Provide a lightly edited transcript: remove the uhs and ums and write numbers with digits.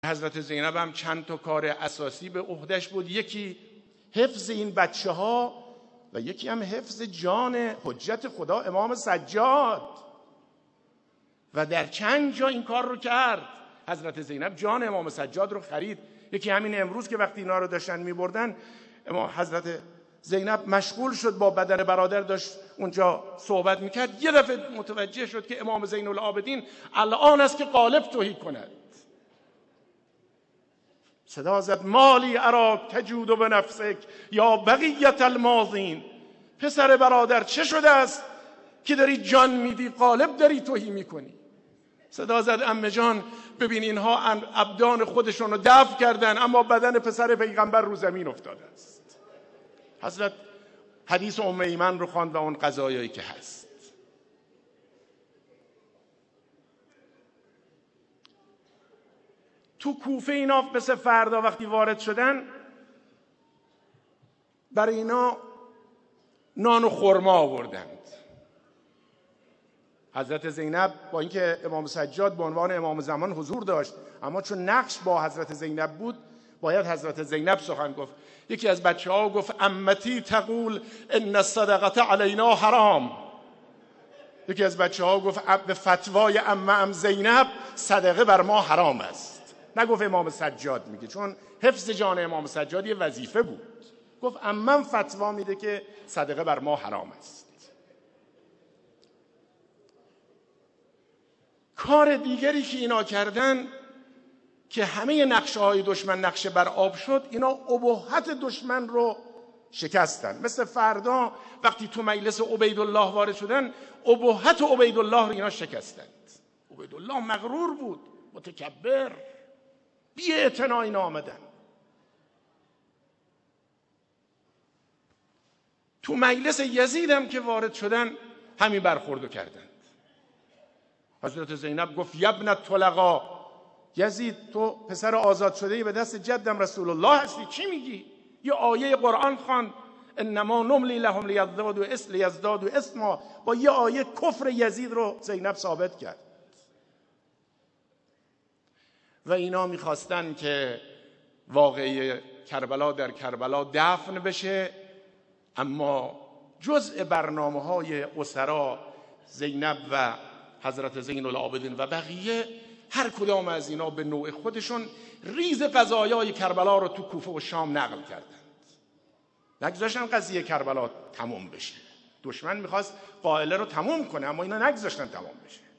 حضرت زینب هم چند تا کار اساسی به عهدهش بود. یکی حفظ این بچه ها و یکی هم حفظ جان حجت خدا امام سجاد، و در چند جا این کار رو کرد. حضرت زینب جان امام سجاد رو خرید. یکی همین امروز که وقتی اینا رو داشتن میبردن، حضرت زینب مشغول شد با بدن برادر، داشت اونجا صحبت میکرد، یه دفعه متوجه شد که امام زین العابدین الان است که قالب تهی کند. صدا زد مالی اراک تجود به نفسک یا بقیت الماضین. پسر برادر چه شده است که داری جان میدی، قالب داری تهی میکنی؟ صدا زد عمه جان ببین اینها ابدان خودشون رو دفن کردن، اما بدن پسر پیغمبر رو زمین افتاده است. حضرت حدیث ام ایمن رو خواند و اون قضایایی که هست. تو کوفه اینا مثل فردا وقتی وارد شدن، برای اینا نان و خرما آوردند. حضرت زینب با اینکه امام سجاد به عنوان امام زمان حضور داشت، اما چون نقش با حضرت زینب بود باید حضرت زینب سخن گفت. یکی از بچه ها گفت امتی تقول ان الصدقه علینا حرام. یکی از بچه ها گفت به فتوای ام زینب صدقه بر ما حرام است. نگفت امام سجاد میگه، چون حفظ جان امام سجاد یه وظیفه بود. گفت امم فتوا میده که صدقه بر ما حرام است. کار دیگری که اینا کردن که همه نقشه های دشمن نقشه بر آب شد، اینا ابهت دشمن رو شکستن. مثل فردا وقتی تو مجلس عبیدالله وارد شدن، ابهت عبیدالله رو اینا شکستند. عبیدالله مغرور بود، متکبر، بی اعتنا اینا آمدن. تو مجلس یزید هم که وارد شدن همین برخوردو کردند. حضرت زینب گفت یبن طلقا، یزید تو پسر آزاد شده ای به دست جدم رسول الله هستی، چی میگی؟ یه آیه قرآن خواند انما نملی لهم لیزدادوا اسما. با یه آیه کفر یزید رو زینب ثابت کرد. و اینا میخواستن که واقعه کربلا در کربلا دفن بشه، اما جزء برنامه‌های اسرا زینب و حضرت زین العابدین و بقیه، هر کدام از اینا به نوع خودشون ریز قضایای کربلا رو تو کوفه و شام نقل کردند. نگذاشتن قضیه کربلا تموم بشه. دشمن میخواست قائله رو تموم کنه، اما اینا نگذاشتن تموم بشه.